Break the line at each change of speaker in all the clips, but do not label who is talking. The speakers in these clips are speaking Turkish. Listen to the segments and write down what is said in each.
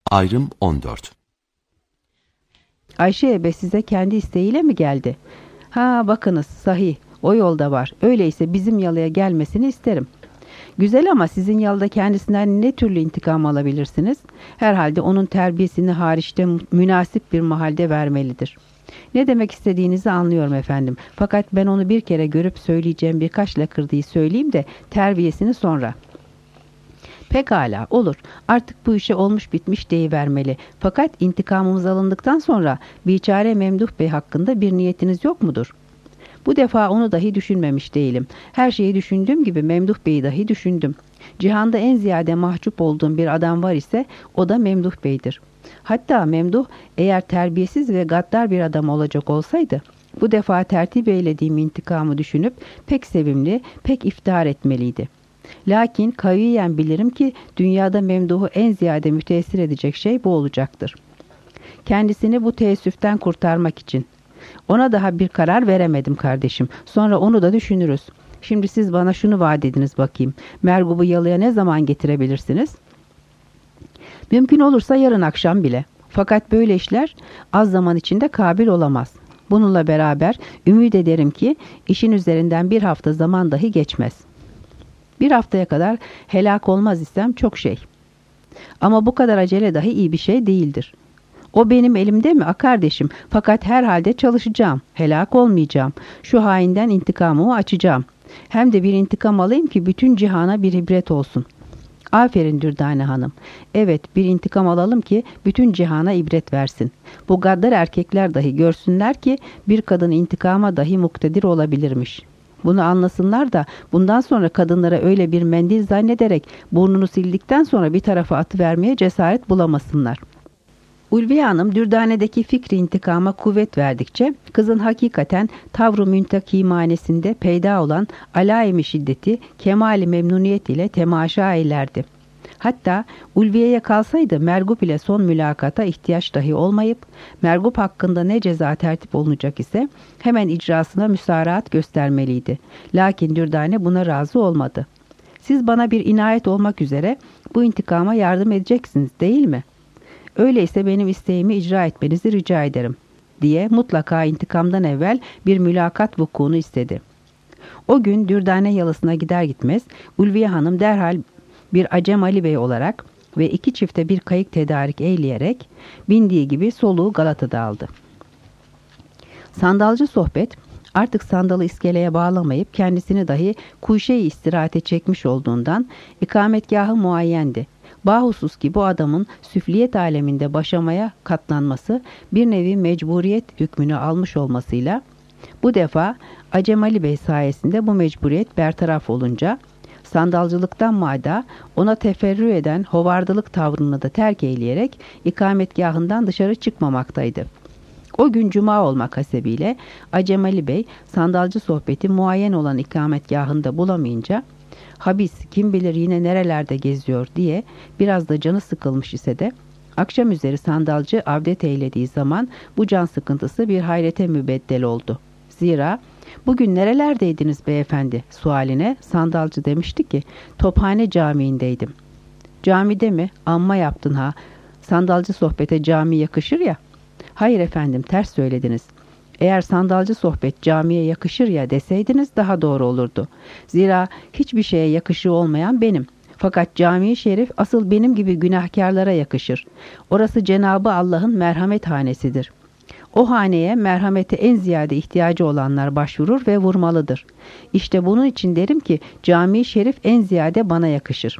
Ayrım 14.
Ayşe ebe size kendi isteğiyle mi geldi? Ha bakınız sahi o yolda var. Öyleyse bizim yalıya gelmesini isterim. Güzel ama sizin yalıda kendisinden ne türlü intikam alabilirsiniz? Herhalde onun terbiyesini hariçte münasip bir mahalde vermelidir. Ne demek istediğinizi anlıyorum efendim. Fakat ben onu bir kere görüp söyleyeceğim birkaç lakırdıyı söyleyeyim de terbiyesini sonra. Pekala olur. Artık bu işe olmuş bitmiş deyivermeli. Fakat intikamımız alındıktan sonra biçare Memduh Bey hakkında bir niyetiniz yok mudur? Bu defa onu dahi düşünmemiş değilim. Her şeyi düşündüğüm gibi Memduh Bey'i dahi düşündüm. Cihanda en ziyade mahcup olduğum bir adam var ise o da Memduh Bey'dir. Hatta Memduh eğer terbiyesiz ve gaddar bir adam olacak olsaydı bu defa tertip eylediğim intikamı düşünüp pek sevimli, pek iftihar etmeliydi. Lakin kaviyen bilirim ki dünyada Memduh'u en ziyade müteessir edecek şey bu olacaktır. Kendisini bu teessüften kurtarmak için. Ona daha bir karar veremedim kardeşim. Sonra onu da düşünürüz. Şimdi siz bana şunu vaat ediniz bakayım. Mergub'u yalıya ne zaman getirebilirsiniz? Mümkün olursa yarın akşam bile. Fakat böyle işler az zaman içinde kabil olamaz. Bununla beraber ümit ederim ki işin üzerinden bir hafta zaman dahi geçmez. Bir haftaya kadar helak olmaz isem çok şey. Ama bu kadar acele dahi iyi bir şey değildir. O benim elimde mi kardeşim? Fakat herhalde çalışacağım. Helak olmayacağım. Şu hainden intikamımı açacağım. Hem de bir intikam alayım ki bütün cihana bir ibret olsun. Aferin Dürdane Hanım. Evet bir intikam alalım ki bütün cihana ibret versin. Bu gaddar erkekler dahi görsünler ki bir kadın intikama dahi muktedir olabilirmiş. Bunu anlasınlar da bundan sonra kadınlara öyle bir mendil zannederek burnunu sildikten sonra bir tarafa atıvermeye cesaret bulamasınlar. Ulviye Hanım Dürdane'deki fikri intikama kuvvet verdikçe kızın hakikaten tavru müntakimanesinde peyda olan alaimi şiddeti kemali memnuniyet ile temaşa eylerdi. Hatta Ulviye'ye kalsaydı Mergup ile son mülakata ihtiyaç dahi olmayıp Mergup hakkında ne ceza tertip olunacak ise hemen icrasına müsaraat göstermeliydi. Lakin Dürdane buna razı olmadı. Siz bana bir inayet olmak üzere bu intikama yardım edeceksiniz değil mi? Öyleyse benim isteğimi icra etmenizi rica ederim diye mutlaka intikamdan evvel bir mülakat vukuunu istedi. O gün Dürdane yalısına gider gitmez Ulviye Hanım derhal bir Acem Ali Bey olarak ve iki çifte bir kayık tedarik eyleyerek bindiği gibi soluğu Galata'da aldı. Sandalcı sohbet artık sandalı iskeleye bağlamayıp kendisini dahi kuşe-i istirahate çekmiş olduğundan ikametgahı muayyendi. Bahusus ki bu adamın süfliyet aleminde başamaya katlanması bir nevi mecburiyet hükmünü almış olmasıyla bu defa Acem Ali Bey sayesinde bu mecburiyet bertaraf olunca sandalcılıktan maada ona teferrü eden hovardılık tavrını da terk eyleyerek ikametgahından dışarı çıkmamaktaydı. O gün cuma olmak hasebiyle Acem Ali Bey sandalcı sohbeti muayyen olan ikametgahında bulamayınca habis kim bilir yine nerelerde geziyor diye biraz da canı sıkılmış ise de akşam üzeri sandalcı avdet eylediği zaman bu can sıkıntısı bir hayrete mübeddel oldu. Zira bugün nerelerdeydiniz beyefendi sualine sandalcı demişti ki Tophane Camii'ndeydim. Camide mi? Amma yaptın ha. Sandalcı sohbete cami yakışır ya. Hayır efendim ters söylediniz. Eğer sandalcı sohbet camiye yakışır ya deseydiniz daha doğru olurdu. Zira hiçbir şeye yakışığı olmayan benim. Fakat cami-i şerif asıl benim gibi günahkarlara yakışır. Orası Cenabı Allah'ın merhamet hanesidir. O haneye merhamete en ziyade ihtiyacı olanlar başvurur ve vurmalıdır. İşte bunun için derim ki cami-i şerif en ziyade bana yakışır.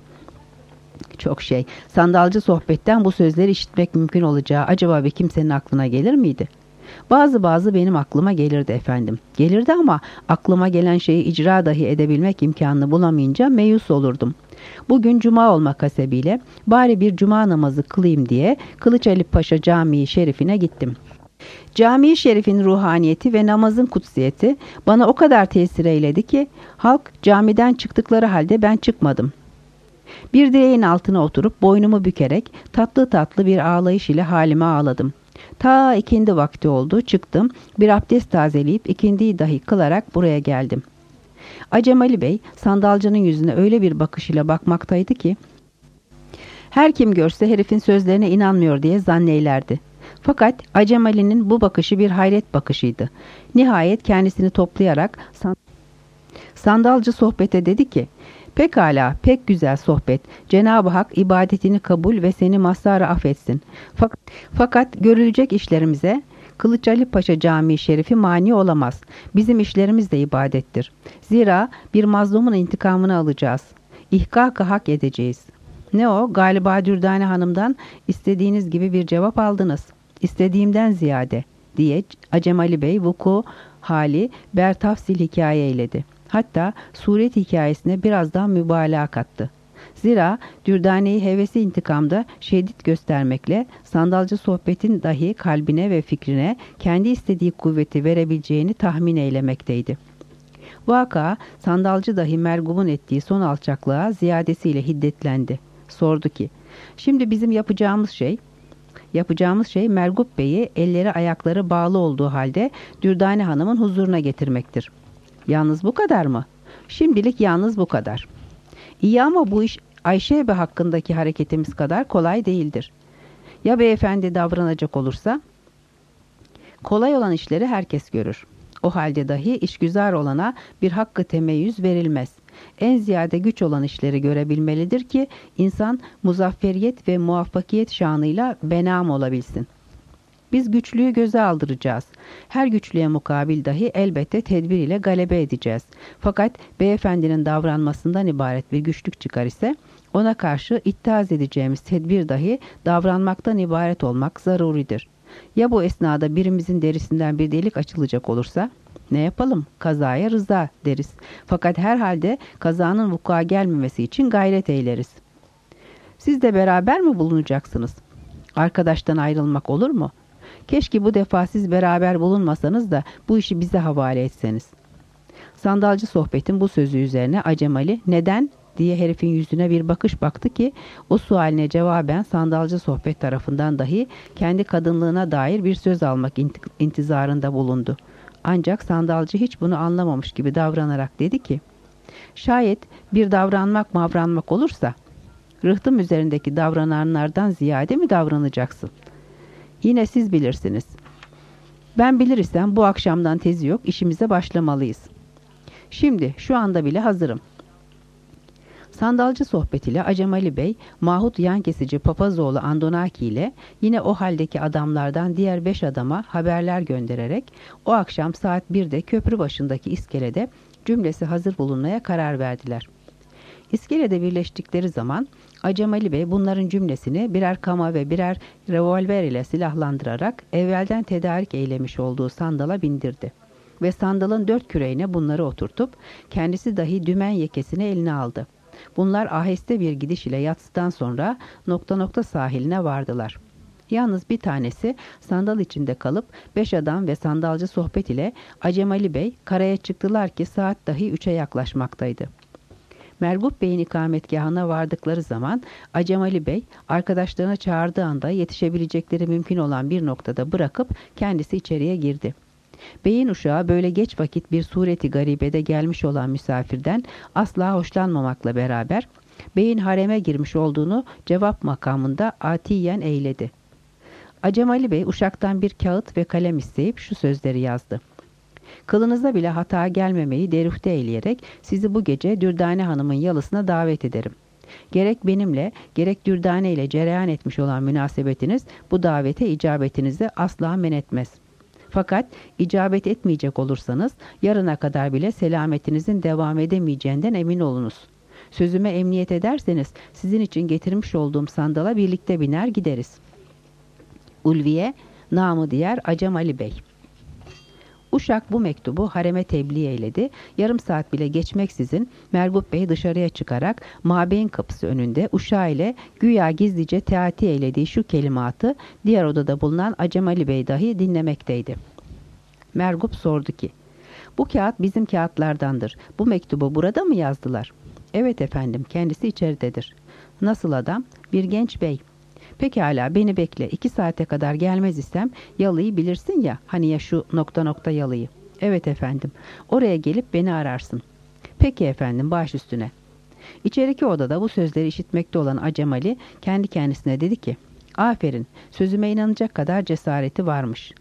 Çok şey, sandalcı sohbetten bu sözleri işitmek mümkün olacağı acaba bir kimsenin aklına gelir miydi? Bazı benim aklıma gelirdi efendim. Gelirdi ama aklıma gelen şeyi icra dahi edebilmek imkanını bulamayınca meyus olurdum. Bugün cuma olmak hasebiyle bari bir cuma namazı kılayım diye Kılıç Ali Paşa Camii Şerifine gittim. Cami-i Şerif'in ruhaniyeti ve namazın kutsiyeti bana o kadar tesir eyledi ki halk camiden çıktıkları halde ben çıkmadım. Bir direğin altına oturup boynumu bükerek tatlı tatlı bir ağlayış ile halime ağladım. Ta ikindi vakti oldu çıktım bir abdest tazeleyip ikindiyi dahi kılarak buraya geldim. Acem Ali Bey sandalcının yüzüne öyle bir bakışıyla bakmaktaydı ki Her kim görse herifin sözlerine inanmıyor diye zanneylerdi. Fakat Acem Ali'nin bu bakışı bir hayret bakışıydı. Nihayet kendisini toplayarak sandalcı sohbete dedi ki, "Pekala, pek güzel sohbet. Cenab-ı Hak ibadetini kabul ve seni mazhar affetsin. Fakat görülecek işlerimize Kılıç Ali Paşa Camii Şerifi mani olamaz. Bizim işlerimiz de ibadettir. Zira bir mazlumun intikamını alacağız. İhkak-ı hak edeceğiz." "Ne o? Galiba Dürdane Hanım'dan istediğiniz gibi bir cevap aldınız." "İstediğimden ziyade," diye Acem Ali Bey vuku hali bertafsil hikaye eyledi. Hatta suret hikayesine biraz daha mübalağa kattı. Zira Dürdane'yi hevesi intikamda şiddet göstermekle sandalcı sohbetin dahi kalbine ve fikrine kendi istediği kuvveti verebileceğini tahmin eylemekteydi. Vaka sandalcı dahi mergumun ettiği son alçaklığa ziyadesiyle hiddetlendi. Sordu ki, "Şimdi bizim yapacağımız şey Mergup Bey'i elleri ayakları bağlı olduğu halde Dürdane Hanım'ın huzuruna getirmektir." "Yalnız bu kadar mı?" "Şimdilik yalnız bu kadar." "İyi ama bu iş Ayşe Bey hakkındaki hareketimiz kadar kolay değildir. Ya beyefendi davranacak olursa?" "Kolay olan işleri herkes görür. O halde dahi işgüzar olana bir hakkı temeyyüz verilmez. En ziyade güç olan işleri görebilmelidir ki insan muzafferiyet ve muvaffakiyet şanıyla benam olabilsin. Biz güçlüyü göze aldıracağız. Her güçlüye mukabil dahi elbette tedbir ile galebe edeceğiz. Fakat beyefendinin davranmasından ibaret bir güçlük çıkar ise ona karşı ittihaz edeceğimiz tedbir dahi davranmaktan ibaret olmak zaruridir. Ya bu esnada birimizin derisinden bir delik açılacak olursa? Ne yapalım? Kazaya rıza deriz. Fakat herhalde kazanın vuku'a gelmemesi için gayret eyleriz." "Siz de beraber mi bulunacaksınız?" "Arkadaştan ayrılmak olur mu? Keşke bu defa siz beraber bulunmasanız da bu işi bize havale etseniz." Sandalcı sohbetin bu sözü üzerine Acem Ali "Neden?" diye herifin yüzüne bir bakış baktı ki o sualine cevaben sandalcı sohbet tarafından dahi kendi kadınlığına dair bir söz almak intizarında bulundu. Ancak sandalcı hiç bunu anlamamış gibi davranarak dedi ki, "Şayet bir davranmak olursa rıhtım üzerindeki davrananlardan ziyade mi davranacaksın? Yine siz bilirsiniz. Ben bilir isem bu akşamdan tezi yok, işimize başlamalıyız. Şimdi şu anda bile hazırım." Sandalcı sohbetiyle Acem Ali Bey, Mahut Yankesici Papazoğlu Andonaki ile yine o haldeki adamlardan diğer 5 adama haberler göndererek o akşam saat 1'de köprü başındaki iskelede cümlesi hazır bulunmaya karar verdiler. İskelede birleştikleri zaman Acem Ali Bey bunların cümlesini birer kama ve birer revolver ile silahlandırarak evvelden tedarik eylemiş olduğu sandala bindirdi. Ve sandalın 4 küreğine bunları oturtup kendisi dahi dümen yekesini eline aldı. Bunlar aheste bir gidiş ile yatsıdan sonra nokta nokta sahiline vardılar. Yalnız bir tanesi sandal içinde kalıp 5 adam ve sandalcı sohbet ile Acem Ali Bey karaya çıktılar ki saat dahi 3'e yaklaşmaktaydı. Mergup Bey'in ikametgahına vardıkları zaman Acem Ali Bey arkadaşlarına çağırdığı anda yetişebilecekleri mümkün olan bir noktada bırakıp kendisi içeriye girdi. Beyin uşağı böyle geç vakit bir sureti garibede gelmiş olan misafirden asla hoşlanmamakla beraber beyin hareme girmiş olduğunu cevap makamında atiyen eyledi. Acem Ali Bey uşaktan bir kağıt ve kalem isteyip şu sözleri yazdı. "Kılınıza bile hata gelmemeyi derufte eyleyerek sizi bu gece Dürdane Hanım'ın yalısına davet ederim. Gerek benimle gerek Dürdane ile cereyan etmiş olan münasebetiniz bu davete icabetinizi asla men etmez. Fakat icabet etmeyecek olursanız yarına kadar bile selametinizin devam edemeyeceğinden emin olunuz. Sözüme emniyet ederseniz sizin için getirmiş olduğum sandala birlikte biner gideriz. Ulviye, namı diğer Acem Ali Bey." Uşak bu mektubu hareme tebliğ eyledi. Yarım saat bile geçmeksizin Mergup Bey dışarıya çıkarak mabeyin kapısı önünde uşağı ile güya gizlice teati eylediği şu kelimatı diğer odada bulunan Acem Ali Bey dahi dinlemekteydi. Mergup sordu ki, "Bu kağıt bizim kağıtlardandır. Bu mektubu burada mı yazdılar?" "Evet efendim, kendisi içeridedir." "Nasıl adam?" "Bir genç bey." "Pekala, beni bekle. 2 saate kadar gelmez isem yalıyı bilirsin ya, hani ya şu nokta nokta yalıyı." "Evet efendim. Oraya gelip beni ararsın." "Peki efendim, baş üstüne." İçeriki odada bu sözleri işitmekte olan Acem Ali kendi kendisine dedi ki, aferin, sözüme inanacak kadar cesareti varmış.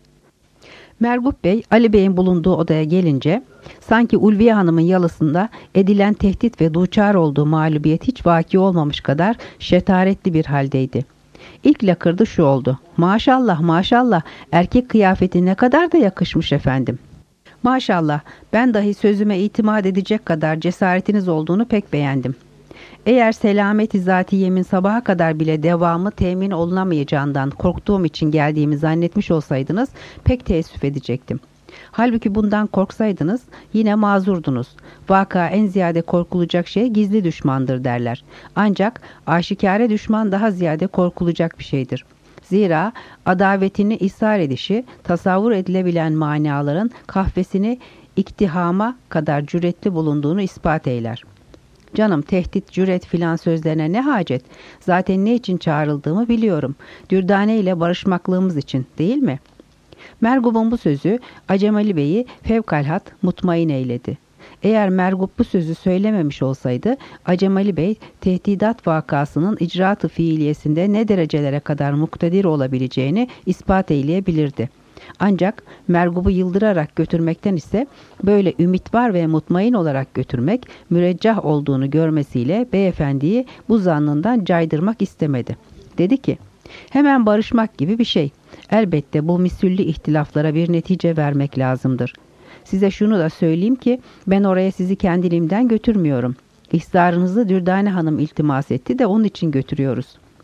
Mergup Bey, Ali Bey'in bulunduğu odaya gelince, sanki Ulviye Hanım'ın yalısında edilen tehdit ve duçar olduğu mağlubiyet hiç vaki olmamış kadar şetaretli bir haldeydi. İlk lakırdı şu oldu: maşallah maşallah, erkek kıyafeti ne kadar da yakışmış efendim. Maşallah, ben dahi sözüme itimat edecek kadar cesaretiniz olduğunu pek beğendim. Eğer selameti zatiyemin sabaha kadar bile devamı temin olunamayacağından korktuğum için geldiğimi zannetmiş olsaydınız pek teessüf edecektim. Halbuki bundan korksaydınız yine mazurdunuz. Vaka en ziyade korkulacak şey gizli düşmandır derler. Ancak aşikare düşman daha ziyade korkulacak bir şeydir. Zira adavetini ishar edişi tasavvur edilebilen manaların kahvesini iktihama kadar cüretli bulunduğunu ispat eyler. Canım, tehdit, cüret filan sözlerine ne hacet? Zaten ne için çağrıldığımı biliyorum. Dürdane ile barışmaklığımız için, değil mi? Mergup'un bu sözü Acem Ali Bey'i fevkalhat mutmain eyledi. Eğer Mergup bu sözü söylememiş olsaydı Acem Ali Bey tehdidat vakasının icraat-ı fiiliyesinde ne derecelere kadar muktedir olabileceğini ispat eyleyebilirdi. Ancak Mergup'u yıldırarak götürmekten ise böyle ümit var ve mutmain olarak götürmek müreccah olduğunu görmesiyle beyefendiyi bu zannından caydırmak istemedi. Dedi ki, hemen barışmak gibi bir şey. Elbette bu misüllü ihtilaflara bir netice vermek lazımdır. Size şunu da söyleyeyim ki ben oraya sizi kendiliğimden götürmüyorum. İhtarınızı Dürdane Hanım iltimas etti de onun için götürüyoruz.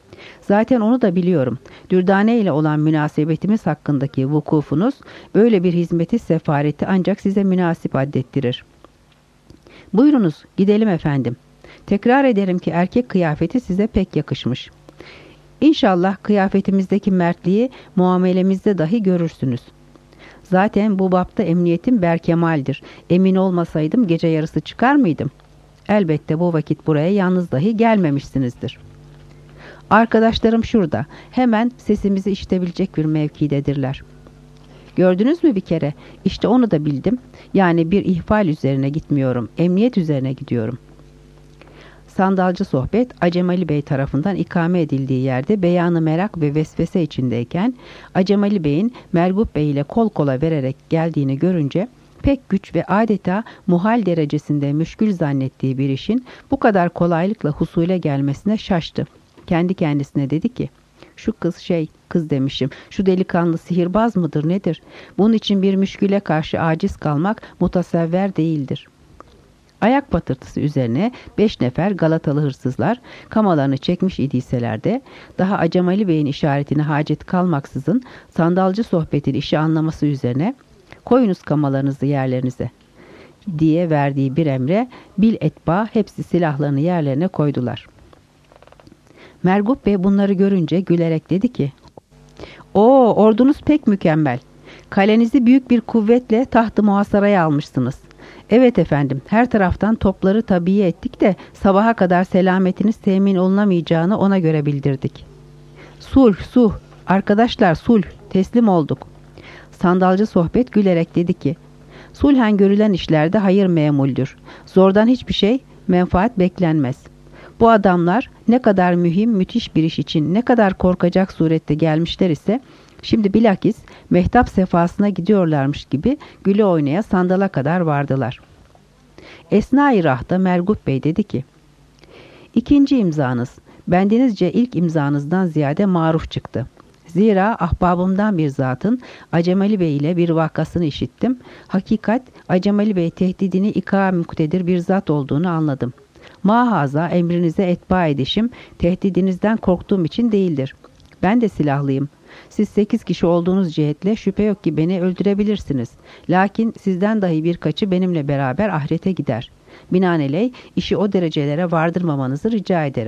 Zaten onu da biliyorum. Dürdane ile olan münasebetimiz hakkındaki vukufunuz böyle bir hizmeti sefareti ancak size münasip addettirir. Buyurunuz, gidelim efendim. Tekrar ederim ki erkek kıyafeti size pek yakışmış. İnşallah kıyafetimizdeki mertliği muamelemizde dahi görürsünüz. Zaten bu bapta emniyetim berkemaldir. Emin olmasaydım gece yarısı çıkar mıydım? Elbette bu vakit buraya yalnız dahi gelmemişsinizdir. Arkadaşlarım şurada. Hemen sesimizi işitebilecek bir mevkidedirler. Gördünüz mü bir kere? İşte onu da bildim. Yani bir ihfal üzerine gitmiyorum. Emniyet üzerine gidiyorum. Sandalcı sohbet Acem Ali Bey tarafından ikame edildiği yerde beyanı merak ve vesvese içindeyken Acem Ali Bey'in Mergup Bey ile kol kola vererek geldiğini görünce pek güç ve adeta muhal derecesinde müşkül zannettiği bir işin bu kadar kolaylıkla husule gelmesine şaştı. Kendi kendisine dedi ki, şu kız demişim, şu delikanlı sihirbaz mıdır nedir? Bunun için bir müşküle karşı aciz kalmak mutasevver değildir. Ayak patırtısı üzerine 5 nefer Galatalı hırsızlar kamalarını çekmiş idiyseler de daha Acem Ali Bey'in işaretine hacet kalmaksızın sandalcı sohbetin işi anlaması üzerine koyunuz kamalarınızı yerlerinize diye verdiği bir emre bil etba hepsi silahlarını yerlerine koydular. Mergup Bey bunları görünce gülerek dedi ki, "Oo, ordunuz pek mükemmel. Kalenizi büyük bir kuvvetle taht-ı muhasaraya almışsınız. Evet efendim, her taraftan topları tabiye ettik de sabaha kadar selametiniz temin olunamayacağını ona göre bildirdik. Sulh, arkadaşlar sulh, teslim olduk." Sandalcı sohbet gülerek dedi ki, "Sulhen görülen işlerde hayır memuldür. Zordan hiçbir şey, menfaat beklenmez. Bu adamlar ne kadar mühim, müthiş bir iş için ne kadar korkacak surette gelmişler ise şimdi bilakis mehtap sefasına gidiyorlarmış gibi güle oynaya sandala kadar vardılar." Esna-i Rah'ta Mergup Bey dedi ki, "İkinci imzanız, bendinizce ilk imzanızdan ziyade maruf çıktı. Zira ahbabımdan bir zatın Acem Ali Bey ile bir vakasını işittim. Hakikat Acem Ali Bey tehdidini muktedir bir zat olduğunu anladım. Mahaza emrinize etba edişim tehdidinizden korktuğum için değildir. Ben de silahlıyım. Siz 8 kişi olduğunuz cihetle şüphe yok ki beni öldürebilirsiniz. Lakin sizden dahi birkaçı benimle beraber ahirete gider. Binaenaleyh işi o derecelere vardırmamanızı rica ederim.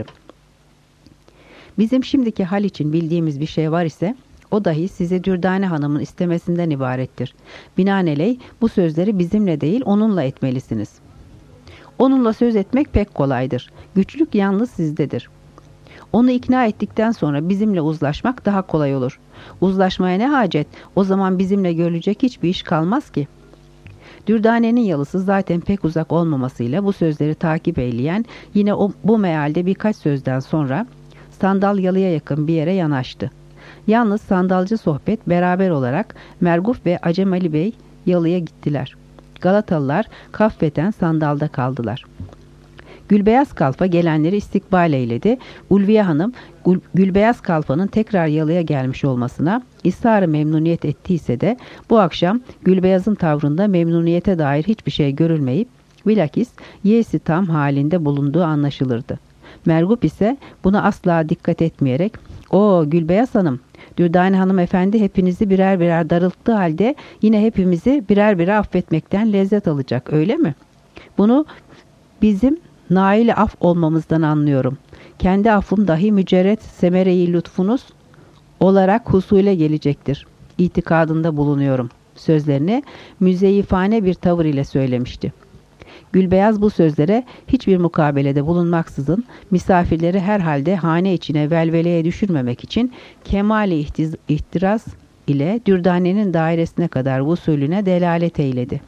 Bizim şimdiki hal için bildiğimiz bir şey var ise o dahi size Dürdane Hanım'ın istemesinden ibarettir. Binaenaleyh bu sözleri bizimle değil onunla etmelisiniz. Onunla söz etmek pek kolaydır. Güçlük yalnız sizdedir. Onu ikna ettikten sonra bizimle uzlaşmak daha kolay olur. Uzlaşmaya ne hacet? O zaman bizimle görülecek hiçbir iş kalmaz ki. Dürdane'nin yalısı zaten pek uzak olmamasıyla bu sözleri takip eyleyen yine bu mealde birkaç sözden sonra sandal yalıya yakın bir yere yanaştı. Yalnız sandalcı sohbet beraber olarak Merguf ve Acem Ali Bey yalıya gittiler. Galatalılar kaffeten sandalda kaldılar. Gülbeyaz Kalfa gelenleri istikbal eyledi. Ulviye Hanım Gülbeyaz Kalfa'nın tekrar yalıya gelmiş olmasına ısrar-ı memnuniyet ettiyse de bu akşam Gülbeyaz'ın tavrında memnuniyete dair hiçbir şey görülmeyip bilakis yesi tam halinde bulunduğu anlaşılırdı. Mergup ise buna asla dikkat etmeyerek "O Gülbeyaz Hanım, Dürdane Hanım Efendi hepinizi birer birer darılttığı halde yine hepimizi birer birer affetmekten lezzet alacak, öyle mi? Bunu bizim nail af olmamızdan anlıyorum. Kendi affım dahi mücerret semere-i lütfunuz olarak husule gelecektir. İtikadında bulunuyorum." sözlerini müzeyifane bir tavır ile söylemişti. Gülbeyaz bu sözlere hiçbir mukabelede bulunmaksızın misafirleri herhalde hane içine velveleye düşürmemek için kemali ihtiraz ile Dürdane'nin dairesine kadar usulüne delalet eyledi.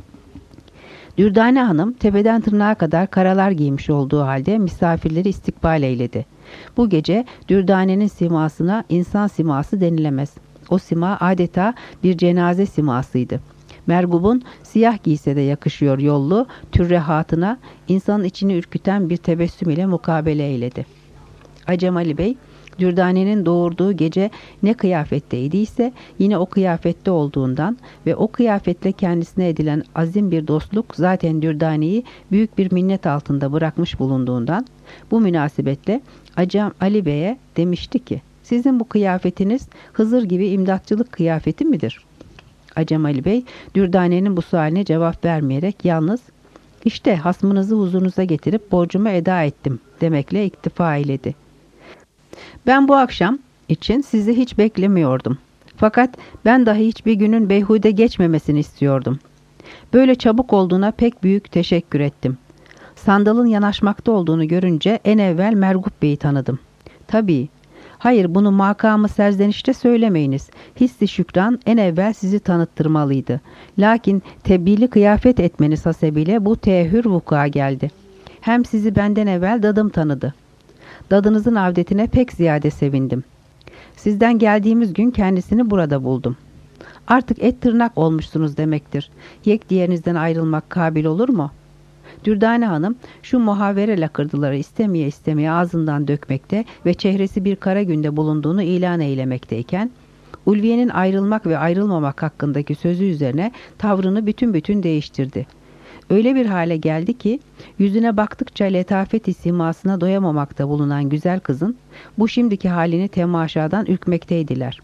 Dürdane Hanım tepeden tırnağa kadar karalar giymiş olduğu halde misafirleri istikbal eyledi. Bu gece Dürdane'nin simasına insan siması denilemez. O sima adeta bir cenaze simasıydı. Mergub'un siyah giyse de yakışıyor yollu türrehatına insanın içini ürküten bir tebessüm ile mukabele eyledi. Acem Ali Bey, Dürdane'nin doğurduğu gece ne kıyafetteydiyse yine o kıyafette olduğundan ve o kıyafetle kendisine edilen azim bir dostluk zaten Dürdane'yi büyük bir minnet altında bırakmış bulunduğundan bu münasebetle Acem Ali Bey'e demişti ki, "Sizin bu kıyafetiniz Hızır gibi imdatçılık kıyafeti midir?" Acem Ali Bey, Dürdane'nin bu sualine cevap vermeyerek yalnız "İşte hasmınızı huzurunuza getirip borcumu eda ettim" demekle iktifa eyledi. "Ben bu akşam için sizi hiç beklemiyordum. Fakat ben dahi hiçbir günün beyhude geçmemesini istiyordum. Böyle çabuk olduğuna pek büyük teşekkür ettim. Sandalın yanaşmakta olduğunu görünce en evvel Mergup Bey'i tanıdım. Tabii. Hayır, bunu makamı serzenişte söylemeyiniz. Hissi şükran en evvel sizi tanıttırmalıydı. Lakin tebdili kıyafet etmeniz hasebiyle bu teehhür vuku'a geldi. Hem sizi benden evvel dadım tanıdı. Dadınızın avdetine pek ziyade sevindim. Sizden geldiğimiz gün kendisini burada buldum. Artık et tırnak olmuşsunuz demektir. Yek diğerinizden ayrılmak kabil olur mu?" Dürdane Hanım şu muhavere lakırdıları istemeye istemeye ağzından dökmekte ve çehresi bir kara günde bulunduğunu ilan eylemekteyken, Ulviye'nin ayrılmak ve ayrılmamak hakkındaki sözü üzerine tavrını bütün değiştirdi. Öyle bir hale geldi ki yüzüne baktıkça letafet-i simasına doyamamakta bulunan güzel kızın bu şimdiki halini temaşadan ürkmekteydiler.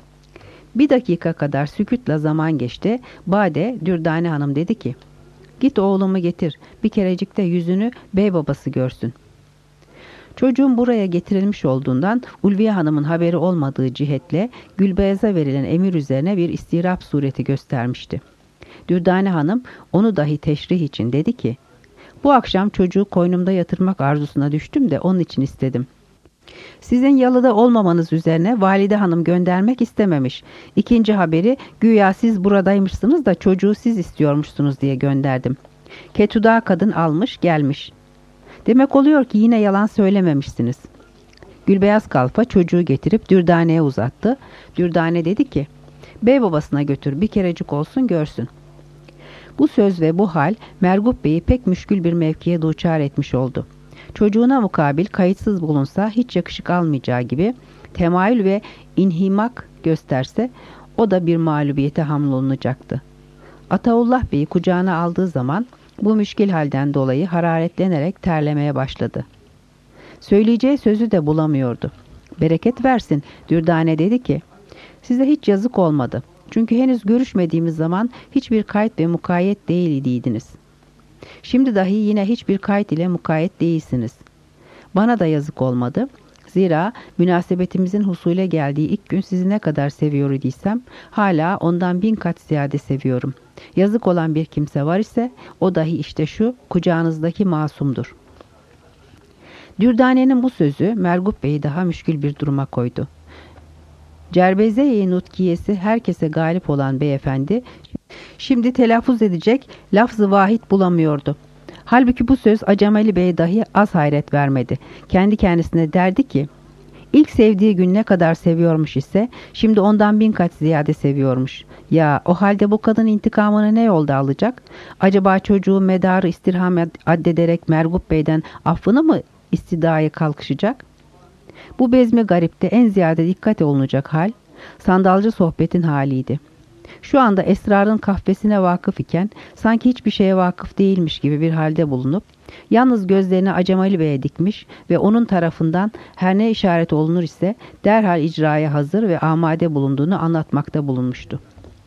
Bir dakika kadar sükûtla zaman geçti. Bade Dürdane Hanım dedi ki, "Git oğlumu getir, bir kerecik de yüzünü bey babası görsün." Çocuğun buraya getirilmiş olduğundan Ulviye Hanım'ın haberi olmadığı cihetle Gülbeyaz'a verilen emir üzerine bir istirap sureti göstermişti. Dürdane Hanım onu dahi teşrih için dedi ki, "Bu akşam çocuğu koynumda yatırmak arzusuna düştüm de onun için istedim. Sizin yalıda olmamanız üzerine Valide Hanım göndermek istememiş. İkinci haberi güya siz buradaymışsınız da çocuğu siz istiyormuşsunuz diye gönderdim. Ketuda kadın almış gelmiş. Demek oluyor ki yine yalan söylememişsiniz." Gülbeyaz Kalfa çocuğu getirip Dürdane'ye uzattı. Dürdane dedi ki, "Bey babasına götür, bir kerecik olsun görsün." Bu söz ve bu hal Mergup Bey'i pek müşkül bir mevkiye duçar etmiş oldu. Çocuğuna mukabil kayıtsız bulunsa hiç yakışık almayacağı gibi temayül ve inhimak gösterse o da bir mağlubiyete hamlolunacaktı. Ataullah Bey'i kucağına aldığı zaman bu müşkil halden dolayı hararetlenerek terlemeye başladı. Söyleyeceği sözü de bulamıyordu. "Bereket versin," Dürdane dedi ki, "size hiç yazık olmadı. Çünkü henüz görüşmediğimiz zaman hiçbir kayıt ve mukayyet değil idiydiniz. Şimdi dahi yine hiçbir kayıt ile mukayyet değilsiniz. Bana da yazık olmadı. Zira münasebetimizin husule geldiği ilk gün sizi ne kadar seviyor idiysem hala ondan 1000 kat ziyade seviyorum. Yazık olan bir kimse var ise o dahi işte şu kucağınızdaki masumdur." Dürdane'nin bu sözü Mergup Bey'i daha müşkül bir duruma koydu. Cerbeze-i Nutkiyesi herkese galip olan beyefendi Şimdi telaffuz edecek lafz-ı vahid bulamıyordu. Halbuki bu söz Acemeli Bey'e dahi az hayret vermedi. Kendi kendisine derdi ki, İlk sevdiği gün ne kadar seviyormuş ise şimdi ondan 1000 kat ziyade seviyormuş. Ya o halde bu kadın intikamını ne yolda alacak? Acaba çocuğu medarı istirham addederek Mergup Bey'den affını mı istidaya kalkışacak? Bu bezme garipte en ziyade dikkat olunacak hal, sandalcı sohbetin haliydi. Şu anda esrarın kahvesine vakıf iken sanki hiçbir şeye vakıf değilmiş gibi bir halde bulunup yalnız gözlerini Acemali Bey'e dikmiş ve onun tarafından her ne işaret olunur ise derhal icraya hazır ve amade bulunduğunu anlatmakta bulunmuştu.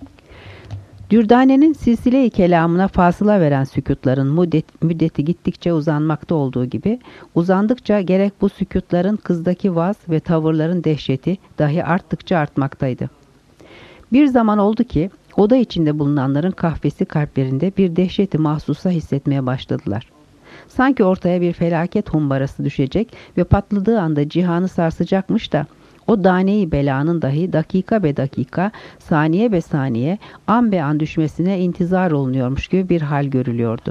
Dürdane'nin silsile-i kelamına fasıla veren sükûtların müddeti gittikçe uzanmakta olduğu gibi, uzandıkça gerek bu sükûtların kızdaki vaz ve tavırların dehşeti dahi arttıkça artmaktaydı. Bir zaman oldu ki, oda içinde bulunanların kahvesi kalplerinde bir dehşeti mahsusa hissetmeye başladılar. Sanki ortaya bir felaket humbarası düşecek ve patladığı anda cihanı sarsacakmış da, o daneyi belanın dahi dakika be dakika, saniye be saniye, an be an düşmesine intizar olunuyormuş gibi bir hal görülüyordu.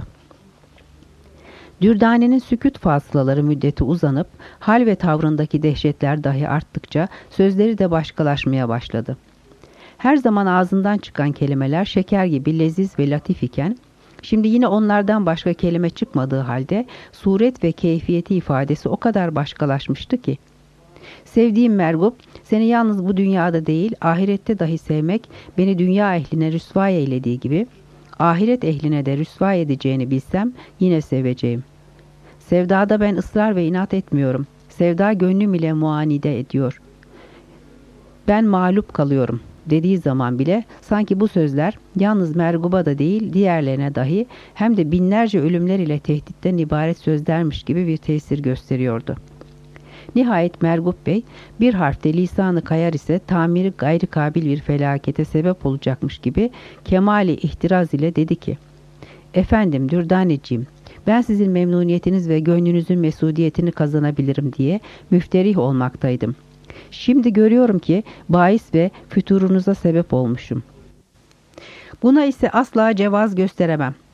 Dürdane'nin sükût fasılaları müddeti uzanıp, hal ve tavrındaki dehşetler dahi arttıkça sözleri de başkalaşmaya başladı. Her zaman ağzından çıkan kelimeler şeker gibi leziz ve latif iken, şimdi yine onlardan başka kelime çıkmadığı halde suret ve keyfiyeti ifadesi o kadar başkalaşmıştı ki, sevdiğim Mergup, seni yalnız bu dünyada değil, ahirette dahi sevmek beni dünya ehline rüsva eylediği gibi, ahiret ehline de rüsva edeceğini bilsem yine seveceğim. Sevdada ben ısrar ve inat etmiyorum. Sevda gönlüm ile muanide ediyor. Ben mağlup kalıyorum dediği zaman bile sanki bu sözler yalnız Mergub'a da değil diğerlerine dahi hem de binlerce ölümler ile tehditten ibaret sözlermiş gibi bir tesir gösteriyordu. Nihayet Mergup Bey bir harfte lisanı kayar ise tamiri gayri kabil bir felakete sebep olacakmış gibi kemali ihtiraz ile dedi ki, efendim Dürdaneciğim, ben sizin memnuniyetiniz ve gönlünüzün mesudiyetini kazanabilirim diye müfterih olmaktaydım. Şimdi görüyorum ki bahis ve füturunuza sebep olmuşum. Buna ise asla cevaz gösteremem.